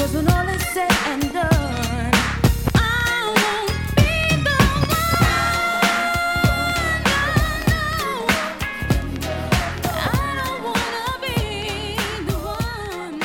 when all is said and done, I won't be the one. No, I don't wanna be the one.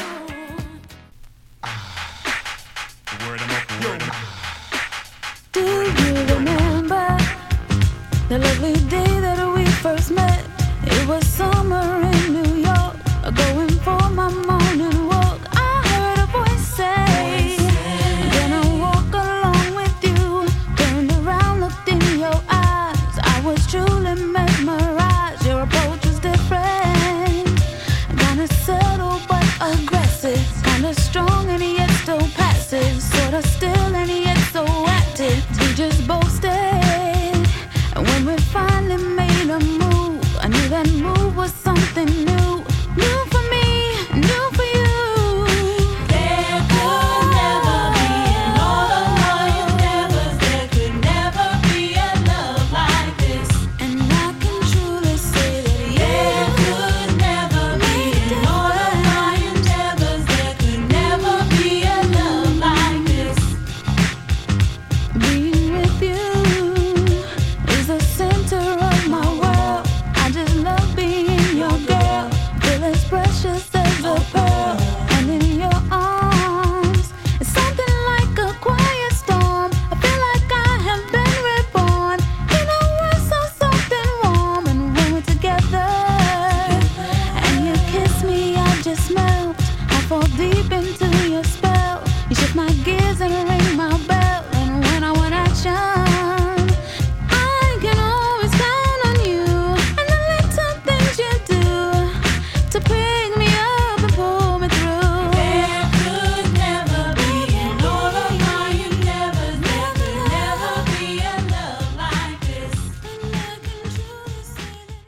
The word I'm up, the word I'm up. Do you remember the lovely day that we first met? It was summer in New York, going for my morning walk. I heard a voice say, gonna walk along with you. Turned around, looked in your eyes. I was truly mesmerized. Your approach was different, kinda subtle but aggressive, kinda strong and yet still passive, sorta still and yet so active. We just both stayed, and when we finally made a move, I knew that move was something new. New for me, new for you. There could never be in all of my endeavors. There could never be a love like this. And I can truly say that There could never be in all of my endeavors. There could never be a love like this. being with you is the center of my world. I just love being your girl. Feel as precious as a pearl. And in your arms, it's something like a quiet storm. I feel like I have been reborn. In a world so soft and warm. And when we're together and you kiss me, I just melt. I fall deep into your spell. You shift my gears and raise